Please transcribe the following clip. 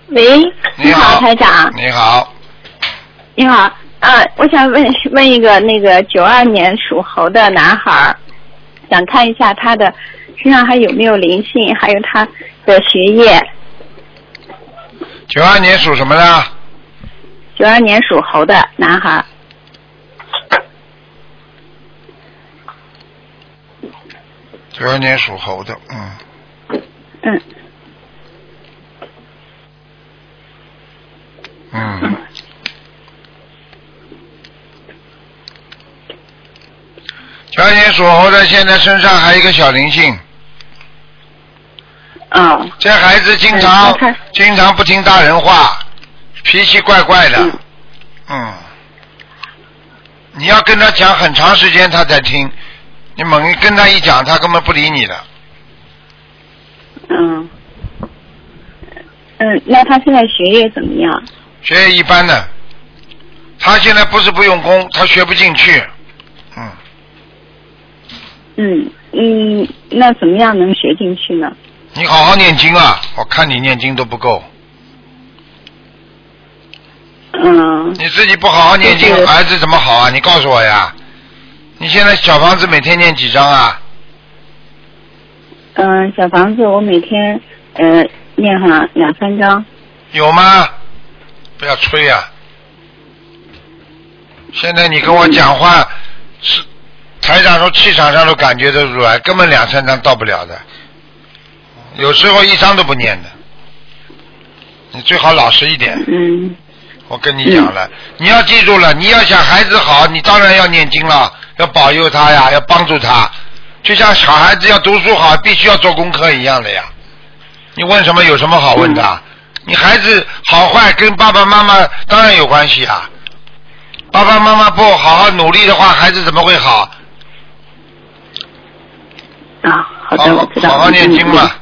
喂， 你好， 台长。 你好。 你好，我想问一个那个92年属猴的男孩，想看一下他的身上还有没有灵性，还有他的学业。 92年属什么的 ？92年属猴的男孩。 92年属猴的，92年属猴的，现在身上还有一个小灵性。这孩子经常不听大人话，脾气怪怪的。你要跟他讲很长时间他才听，你猛跟他一讲他根本不理你的。 那他现在学业怎么样？ 学业一般的，他现在不是不用功，他学不进去。 那怎么样能学进去呢？ 你好好念经啊，我看你念经都不够。你自己不好好念经，孩子怎么好啊？你告诉我呀。你现在小房子每天念几张啊？ 小房子我每天念上2-3张。 有吗？不要吹啊！现在你跟我讲话，是台长说气场上都感觉得出来，根本2-3张到不了的，有时候1张都不念的。你最好老实一点。我跟你讲了，你要记住了，你要想孩子好，你当然要念经了，要保佑他呀，要帮助他，就像小孩子要读书好，必须要做功课一样的呀。你问什么有什么好问的？你孩子好坏跟爸爸妈妈当然有关系啊。爸爸妈妈不好好努力的话，孩子怎么会好？ 好的，我知道。 好好念经嘛。